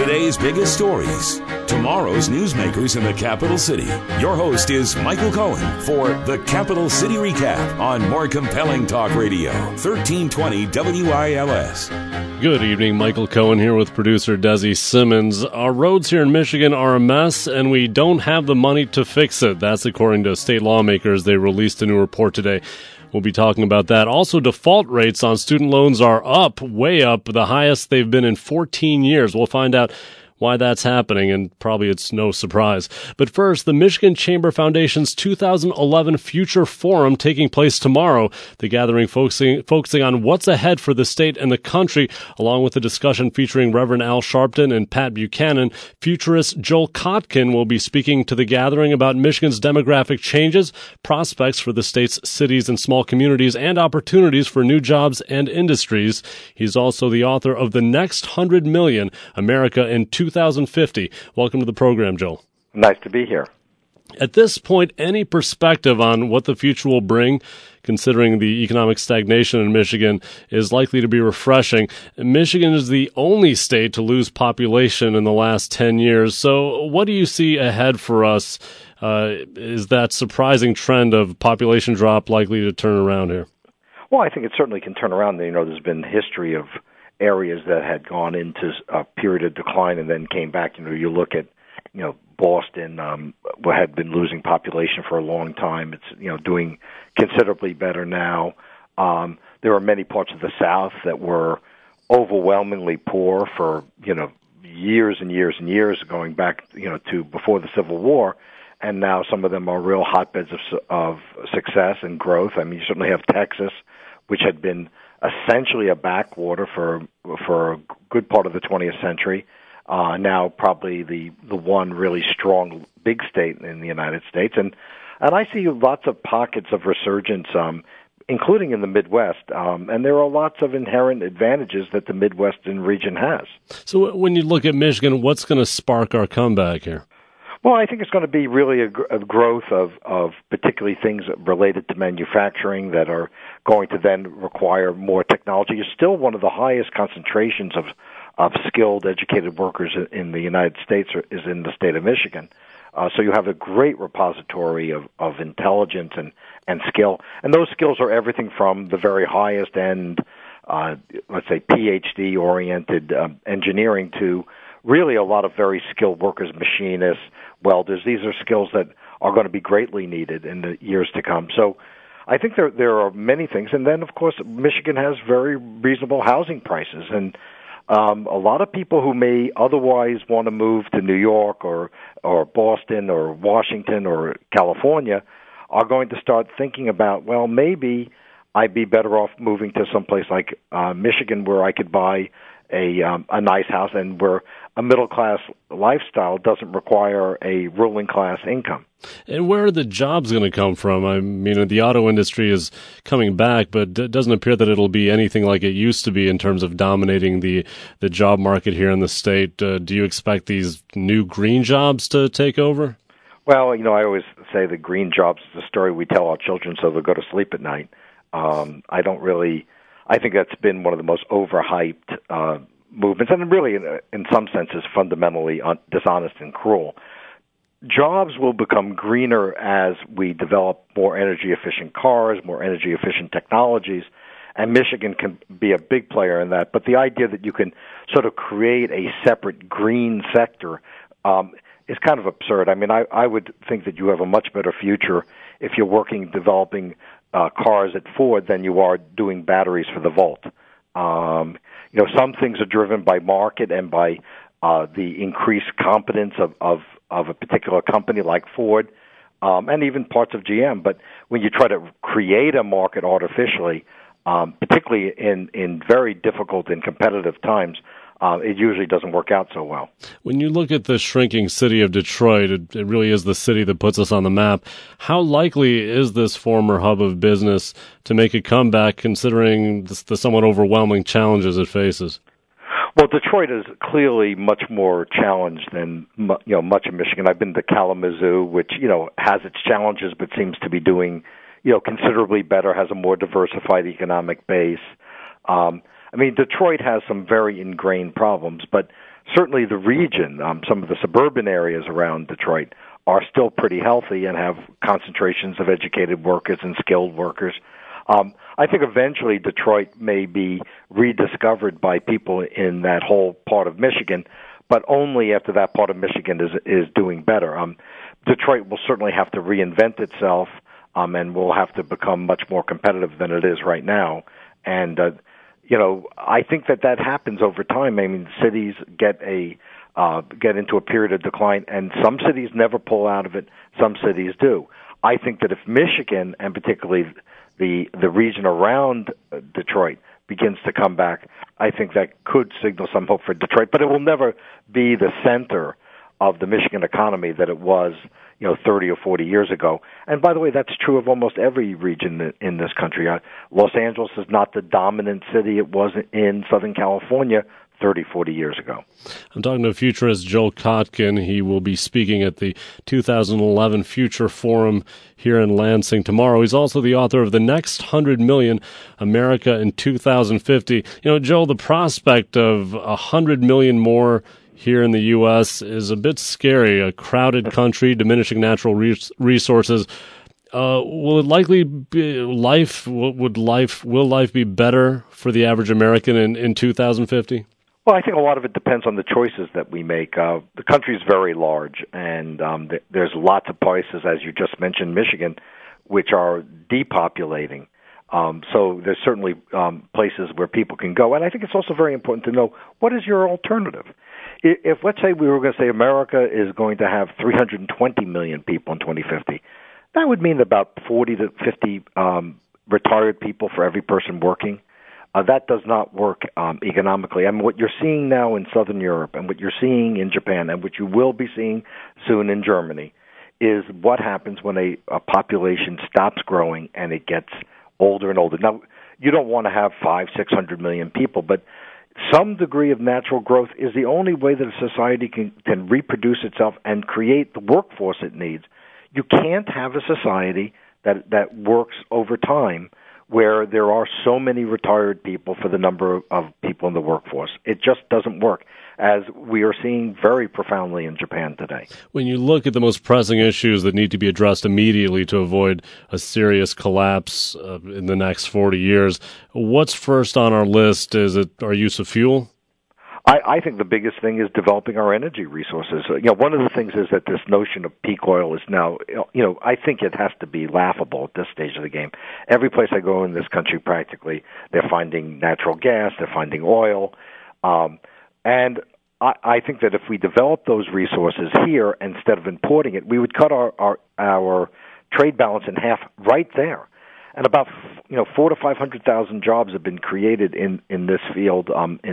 Today's biggest stories, tomorrow's newsmakers in the capital city. Your host is Michael Cohen for the Capital City Recap on More Compelling Talk Radio, 1320 WILS. Good evening, Michael Cohen here with producer Desi Simmons. Our roads here in Michigan are a mess, and we don't have the money to fix it. That's according to state lawmakers. They released a new report today. We'll be talking about that. Also, default rates on student loans are up, way up, the highest they've been in 14 years. We'll find out why that's happening, and probably it's no surprise. But first, the Michigan Chamber Foundation's 2011 Future Forum taking place tomorrow. The gathering focusing on what's ahead for the state and the country, along with a discussion featuring Reverend Al Sharpton and Pat Buchanan. Futurist Joel Kotkin will be speaking to the gathering about Michigan's demographic changes, prospects for the state's cities and small communities, and opportunities for new jobs and industries. He's also the author of The Next 100 Million, America in 2050. Welcome to the program, Joel. Nice to be here. At this point, any perspective on what the future will bring, considering the economic stagnation in Michigan, is likely to be refreshing. Michigan is the only state to lose population in the last 10 years. So what do you see ahead for us? Is that surprising trend of population drop likely to turn around here? Well, I think it certainly can turn around. There's been history of areas that had gone into a period of decline and then came back. You look at, Boston, had been losing population for a long time. It's, doing considerably better now. There are many parts of the South that were overwhelmingly poor for, years and years and years, going back, to before the Civil War. And now some of them are real hotbeds of success and growth. I mean, you certainly have Texas, which had been essentially a backwater for a good part of the 20th century. Now probably the one really strong big state in the United States. And I see lots of pockets of resurgence, including in the Midwest. And there are lots of inherent advantages that the Midwestern region has. So when you look at Michigan, what's going to spark our comeback here? Well, I think it's going to be really a growth of particularly things related to manufacturing that are going to then require more technology. It's still one of the highest concentrations of skilled, educated workers in the United States is in the state of Michigan. So you have a great repository of intelligence and skill. And those skills are everything from the very highest end, let's say PhD-oriented engineering to really a lot of very skilled workers, machinists, welders. These are skills that are going to be greatly needed in the years to come. So I think there are many things. And then, of course, Michigan has very reasonable housing prices. And a lot of people who may otherwise want to move to New York or Boston or Washington or California are going to start thinking about, well, maybe I'd be better off moving to someplace like Michigan where I could buy a nice house and where a middle-class lifestyle doesn't require a ruling-class income. And where are the jobs going to come from? I mean, the auto industry is coming back, but it doesn't appear that it'll be anything like it used to be in terms of dominating the job market here in the state. Do you expect these new green jobs to take over? Well, I always say the green jobs is a story we tell our children so they'll go to sleep at night. I think that's been one of the most overhyped movements, and really, in some senses, fundamentally dishonest and cruel. Jobs will become greener as we develop more energy-efficient cars, more energy-efficient technologies, and Michigan can be a big player in that. But the idea that you can sort of create a separate green sector is kind of absurd. I mean, I would think that you have a much better future if you're developing cars at Ford than you are doing batteries for the Volt. Some things are driven by market and by the increased competence of a particular company like Ford, and even parts of GM. But when you try to create a market artificially, particularly in very difficult and competitive times, it usually doesn't work out so well. When you look at the shrinking city of Detroit, it really is the city that puts us on the map. How likely is this former hub of business to make a comeback, considering the somewhat overwhelming challenges it faces? Well, Detroit is clearly much more challenged than much of Michigan. I've been to Kalamazoo, which has its challenges, but seems to be doing considerably better. Has a more diversified economic base. Detroit has some very ingrained problems, but certainly the region, some of the suburban areas around Detroit are still pretty healthy and have concentrations of educated workers and skilled workers. I think eventually Detroit may be rediscovered by people in that whole part of Michigan, but only after that part of Michigan is doing better. Detroit will certainly have to reinvent itself, and will have to become much more competitive than it is right now. And I think that happens over time. I mean, cities get into a period of decline, and some cities never pull out of it. Some cities do. I think that if Michigan, and particularly the region around Detroit, begins to come back, I think that could signal some hope for Detroit. But it will never be the center of the Michigan economy that it was, 30 or 40 years ago. And by the way, that's true of almost every region in this country. Los Angeles is not the dominant city it was in Southern California 30, 40 years ago. I'm talking to futurist Joel Kotkin. He will be speaking at the 2011 Future Forum here in Lansing tomorrow. He's also the author of The Next 100 Million, America in 2050. Joel, the prospect of 100 million more here in the U.S. is a bit scary. A crowded country, diminishing natural resources. Will it likely be life? Will life be better for the average American in 2050? Well, I think a lot of it depends on the choices that we make. The country is very large, and there's lots of places, as you just mentioned, Michigan, which are depopulating. So there's certainly places where people can go. And I think it's also very important to know, what is your alternative? If let's say we were going to say America is going to have 320 million people in 2050, that would mean about 40 to 50 retired people for every person working. That does not work economically. I mean, what you're seeing now in Southern Europe and what you're seeing in Japan and what you will be seeing soon in Germany is what happens when a population stops growing and it gets older and older. Now, you don't want to have 500-600 million people, but some degree of natural growth is the only way that a society can reproduce itself and create the workforce it needs. You can't have a society that works over time where there are so many retired people for the number of people in the workforce. It just doesn't work, as we are seeing very profoundly in Japan today. When you look at the most pressing issues that need to be addressed immediately to avoid a serious collapse in the next 40 years, what's first on our list? Is it our use of fuel? I think the biggest thing is developing our energy resources. One of the things is that this notion of peak oil is now, I think it has to be laughable at this stage of the game. Every place I go in this country, practically, they're finding natural gas, they're finding oil, and I think that if we develop those resources here instead of importing it, we would cut our trade balance in half right there. And about 400,000 to 500,000 jobs have been created in this field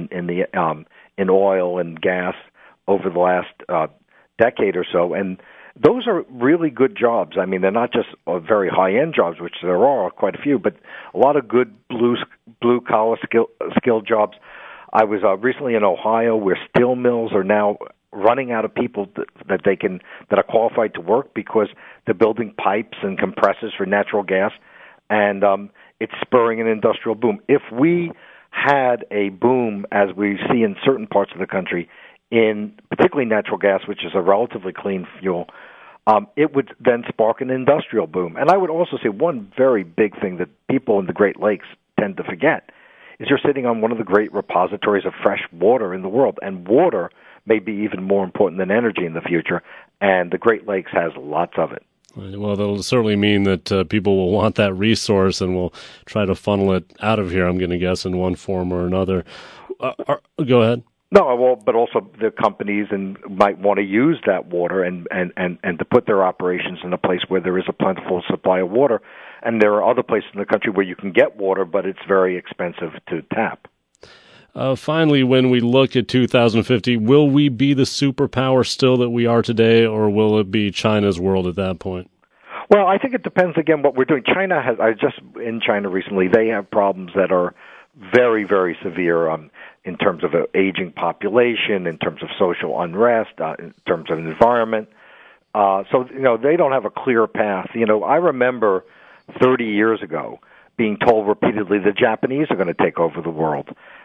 in oil and gas over the last decade or so, and those are really good jobs. I mean, they're not just very high-end jobs, which there are quite a few, but a lot of good blue-collar skilled jobs. I was recently in Ohio, where steel mills are now running out of people that are qualified to work because they're building pipes and compressors for natural gas, and it's spurring an industrial boom. If we had a boom, as we see in certain parts of the country, in particularly natural gas, which is a relatively clean fuel, it would then spark an industrial boom. And I would also say one very big thing that people in the Great Lakes tend to forget is you're sitting on one of the great repositories of fresh water in the world, and water may be even more important than energy in the future, and the Great Lakes has lots of it. Well, that'll certainly mean that people will want that resource and will try to funnel it out of here, I'm going to guess, in one form or another. Go ahead. No, well, but also the companies might want to use that water and to put their operations in a place where there is a plentiful supply of water. And there are other places in the country where you can get water, but it's very expensive to tap. Finally, when we look at 2050, will we be the superpower still that we are today, or will it be China's world at that point? Well, I think it depends, again, what we're doing. I was just in China recently. They have problems that are very, very severe in terms of an aging population, in terms of social unrest, in terms of environment. So they don't have a clear path. I remember 30 years ago being told repeatedly the Japanese are going to take over the world.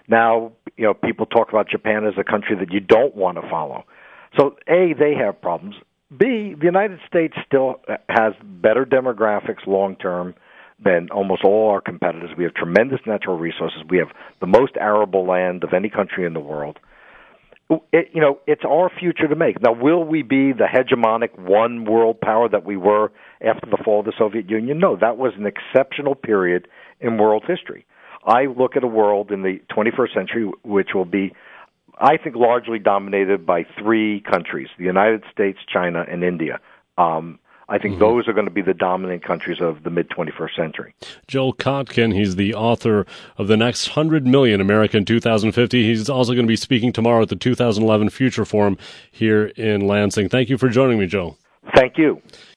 Now, people talk about Japan as a country that you don't want to follow. So, A, they have problems. B, the United States still has better demographics long term than almost all our competitors. We have tremendous natural resources. We have the most arable land of any country in the world. It's our future to make. Now, will we be the hegemonic one world power that we were after the fall of the Soviet Union? No, that was an exceptional period in world history. I look at a world in the 21st century which will be, I think, largely dominated by three countries: the United States, China, and India. I think those are going to be the dominant countries of the mid-21st century. Joel Kotkin, he's the author of The Next 100 Million America in 2050. He's also going to be speaking tomorrow at the 2011 Future Forum here in Lansing. Thank you for joining me, Joel. Thank you.